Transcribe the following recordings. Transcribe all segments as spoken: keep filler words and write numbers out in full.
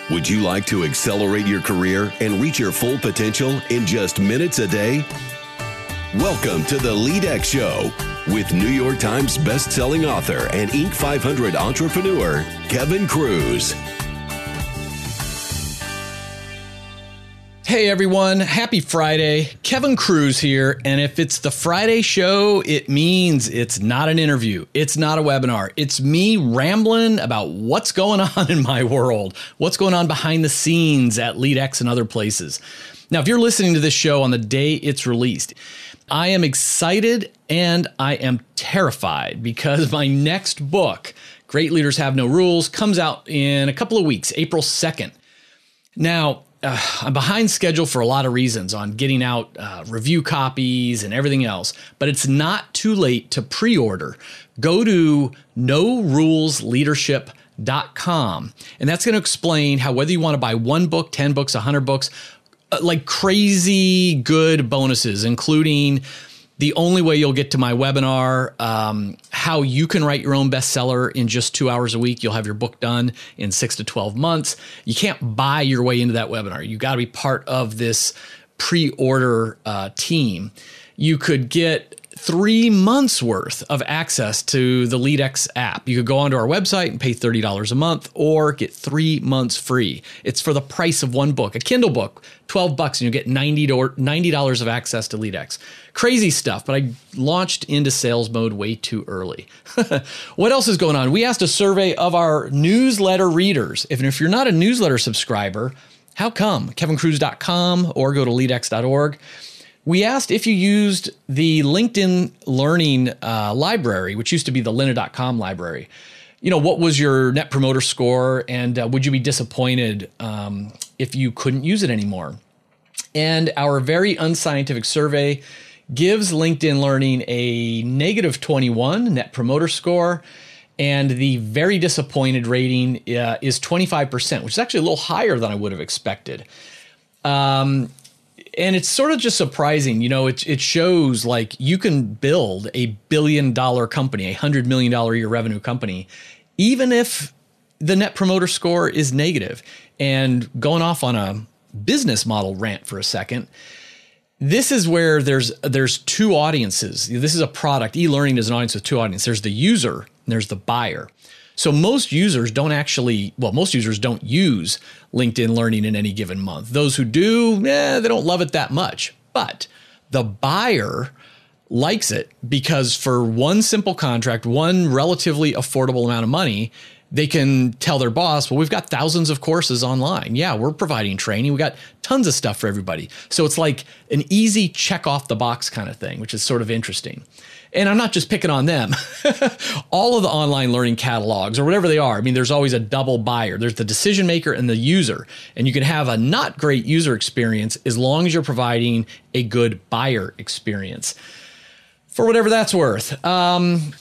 Would you like to accelerate your career and reach your full potential in just minutes a day? Welcome to the LeadX Show with New York Times best-selling author and Inc five hundred entrepreneur, Kevin Kruse. Hey everyone, happy Friday. Kevin Kruse here, and if it's the Friday show, it means it's not an interview. It's not a webinar. It's me rambling about what's going on in my world, what's going on behind the scenes at LeadX and other places. Now, if you're listening to this show on the day it's released, I am excited and I am terrified because my next book, Great Leaders Have No Rules, comes out in a couple of weeks, April second. Now, Uh, I'm behind schedule for a lot of reasons on getting out uh, review copies and everything else, but it's not too late to pre-order. Go to no rules leadership dot com, and that's going to explain how whether you want to buy one book, ten books, one hundred books, uh, like crazy good bonuses, including the only way you'll get to my webinar, um, how you can write your own bestseller in just two hours a week. You'll have your book done in six to twelve months. You can't buy your way into that webinar. You got to be part of this pre-order uh, team. You could get three months worth of access to the LeadX app. You could go onto our website and pay thirty dollars a month or get three months free. It's for the price of one book, a Kindle book, twelve bucks, and you get ninety dollars of access to LeadX. Crazy stuff, but I launched into sales mode way too early. What else is going on? We asked a survey of our newsletter readers. If, if you're not a newsletter subscriber, how come? kevin kruse dot com or go to lead x dot org. We asked if you used the LinkedIn Learning uh, library, which used to be the lynda dot com library. You know, what was your net promoter score, and uh, would you be disappointed um, if you couldn't use it anymore? And our very unscientific survey gives LinkedIn Learning a negative twenty-one net promoter score, and the very disappointed rating uh, is twenty-five percent, which is actually a little higher than I would have expected. Um, And it's sort of just surprising, you know, it, it shows like you can build a billion dollar company, a hundred million dollar a year revenue company, even if the net promoter score is negative. And going off on a business model rant for a second, this is where there's there's two audiences. This is a product. E-learning is an audience with two audiences. There's the user and there's the buyer. So most users don't actually, well, most users don't use LinkedIn Learning in any given month. Those who do, eh, they don't love it that much. But the buyer likes it because for one simple contract, one relatively affordable amount of money, they can tell their boss, well, we've got thousands of courses online. Yeah, we're providing training. We got tons of stuff for everybody. So it's like an easy check off the box kind of thing, which is sort of interesting. And I'm not just picking on them. All of the online learning catalogs or whatever they are, I mean, there's always a double buyer. There's the decision maker and the user. And you can have a not great user experience as long as you're providing a good buyer experience. For whatever that's worth. Um,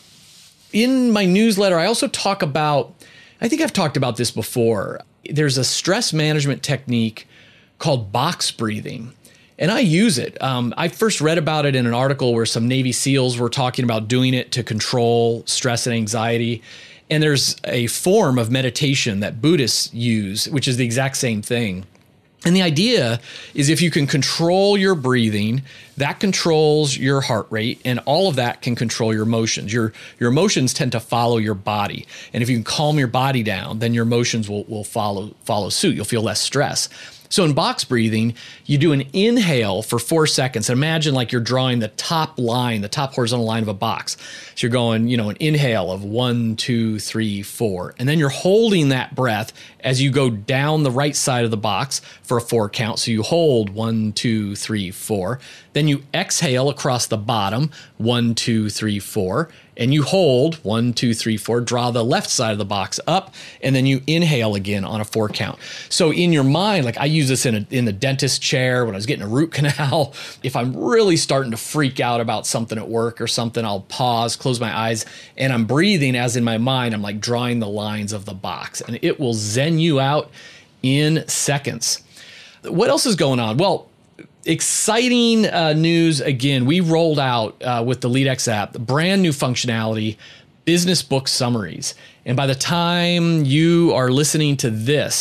in my newsletter, I also talk about, I think I've talked about this before. There's a stress management technique called box breathing. And I use it. Um, I first read about it in an article where some Navy SEALs were talking about doing it to control stress and anxiety. And there's a form of meditation that Buddhists use, which is the exact same thing. And the idea is if you can control your breathing, that controls your heart rate, and all of that can control your emotions. Your your emotions tend to follow your body. And if you can calm your body down, then your emotions will, will follow follow suit. You'll feel less stress. So in box breathing, you do an inhale for four seconds. Imagine like you're drawing the top line, the top horizontal line of a box. So you're going, you know, an inhale of one, two, three, four. And then you're holding that breath as you go down the right side of the box for a four count. So you hold one, two, three, four. Then you exhale across the bottom, one, two, three, four. And you hold one, two, three, four, draw the left side of the box up, and then you inhale again on a four count. So in your mind, like I use this in a, in the dentist chair when I was getting a root canal. If I'm really starting to freak out about something at work or something, I'll pause, close my eyes, and I'm breathing as in my mind, I'm like drawing the lines of the box, and it will zen you out in seconds. What else is going on? Well, exciting uh, news again. We rolled out uh, with the LeadX app, brand new functionality, business book summaries. And by the time you are listening to this,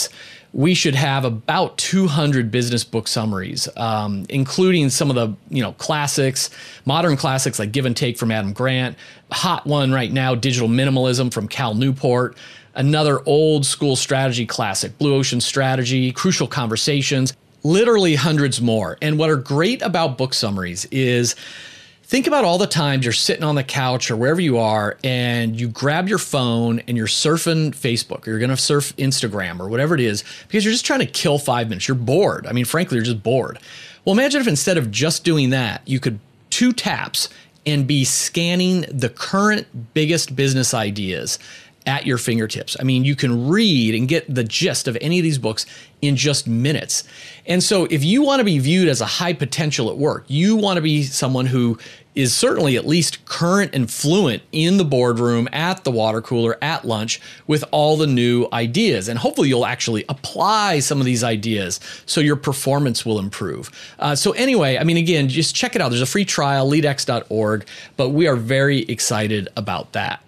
we should have about two hundred business book summaries, um, including some of the you know classics, modern classics like Give and Take from Adam Grant, hot one right now, Digital Minimalism from Cal Newport, another old school strategy classic, Blue Ocean Strategy, Crucial Conversations, literally hundreds more. And what are great about book summaries is, think about all the times you're sitting on the couch or wherever you are and you grab your phone and you're surfing Facebook or you're going to surf Instagram or whatever it is because you're just trying to kill five minutes. You're bored. I mean, frankly, you're just bored. Well, imagine if instead of just doing that, you could two taps and be scanning the current biggest business ideas at your fingertips. I mean, you can read and get the gist of any of these books in just minutes. And so if you want to be viewed as a high potential at work, you want to be someone who is certainly at least current and fluent in the boardroom, at the water cooler, at lunch with all the new ideas. And hopefully you'll actually apply some of these ideas so your performance will improve. Uh, so anyway, I mean, again, just check it out. There's a free trial, lead x dot org, but we are very excited about that.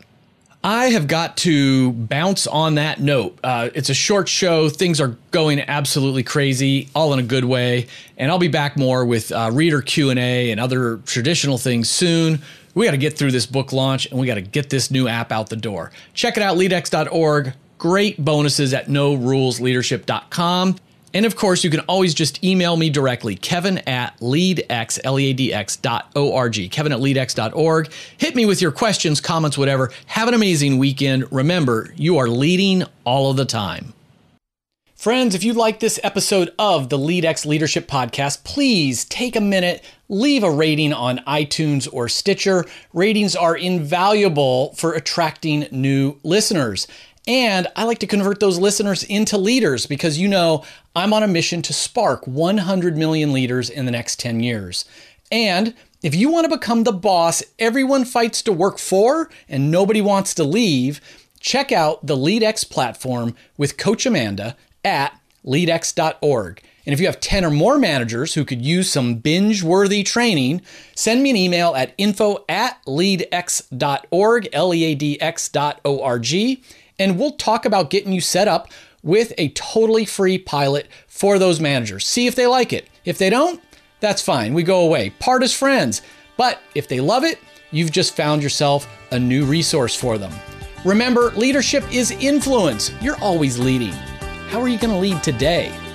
I have got to bounce on that note. Uh, it's a short show. Things are going absolutely crazy, all in a good way. And I'll be back more with uh, reader Q and A and other traditional things soon. We got to get through this book launch and we got to get this new app out the door. Check it out, lead x dot org. Great bonuses at no rules leadership dot com. And of course, you can always just email me directly, Kevin at leadx, L E A D X dot O R G, Kevin at lead x dot org. Hit me with your questions, comments, whatever. Have an amazing weekend. Remember, you are leading all of the time. Friends, if you like this episode of the LeadX Leadership Podcast, please take a minute, leave a rating on iTunes or Stitcher. Ratings are invaluable for attracting new listeners. And I like to convert those listeners into leaders because, you know, I'm on a mission to spark one hundred million leaders in the next ten years. And if you want to become the boss everyone fights to work for and nobody wants to leave, check out the LeadX platform with Coach Amanda at lead x dot org. And if you have ten or more managers who could use some binge-worthy training, send me an email at info at lead x dot org, L E A D X dot O R G. And we'll talk about getting you set up with a totally free pilot for those managers. See if they like it. If they don't, that's fine. We go away. Part as friends. But if they love it, you've just found yourself a new resource for them. Remember, leadership is influence. You're always leading. How are you going to lead today?